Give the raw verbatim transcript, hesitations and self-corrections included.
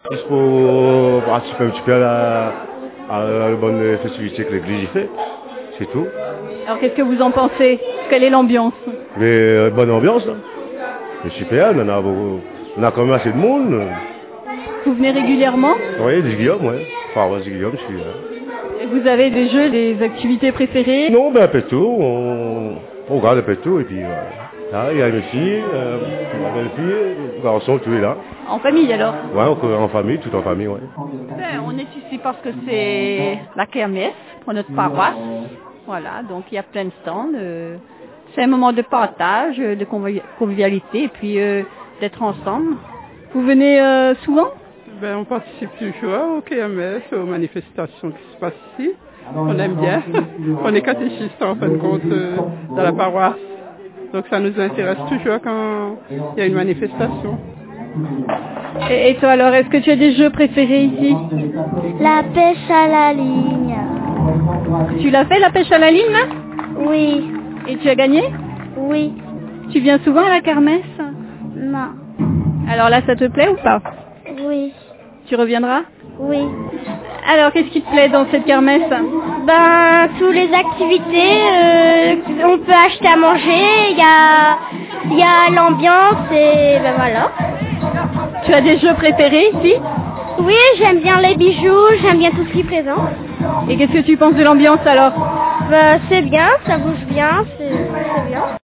Juste pour participer un petit peu à la, à la bonne festivité que l'église y fait, c'est tout. Alors qu'est-ce que vous en pensez? Quelle est l'ambiance? Mais euh, bonne ambiance, là. C'est super, on a, beaucoup, on a quand même assez de monde. Vous venez régulièrement? Oui, du Guillaume, oui. Enfin, ouais, du Guillaume, je suis là. Et vous avez des jeux, des activités préférées? Non, ben un peu de tout, on, on regarde un peu de tout, et puis voilà. Là, il y a une fille, euh, il y a une fille, un garçon, tout est là. En famille alors? Ouais, on- en famille, tout en famille, ouais. Ben, on est ici parce que c'est la kermesse pour notre paroisse. Voilà, donc il y a plein de stands. euh, c'est un moment de partage, euh, de convi- convivialité et puis euh, d'être ensemble. Vous venez euh, souvent? Ben, on participe toujours au K M S, aux manifestations qui se passent ici. On aime bien. On est catéchistes en fin de compte euh, dans la paroisse. Donc ça nous intéresse toujours quand il y a une manifestation. Et, et toi alors, est-ce que tu as des jeux préférés ici? La pêche à la ligne. Tu l'as fait la pêche à la ligne là? Oui, Et tu as gagné? oui, Tu viens souvent à la kermesse? non, Alors là, ça te plaît ou pas? oui, Tu reviendras? oui. Alors, qu'est-ce qui te plaît dans cette kermesse? Ben, tous les activités, euh, on peut acheter à manger, il y a, il y a l'ambiance et ben voilà. Tu as des jeux préférés ici? Oui, j'aime bien les bijoux, j'aime bien tout ce qui est présent. Et qu'est-ce que tu penses de l'ambiance alors? Ben, c'est bien, ça bouge bien, c'est c'est bien.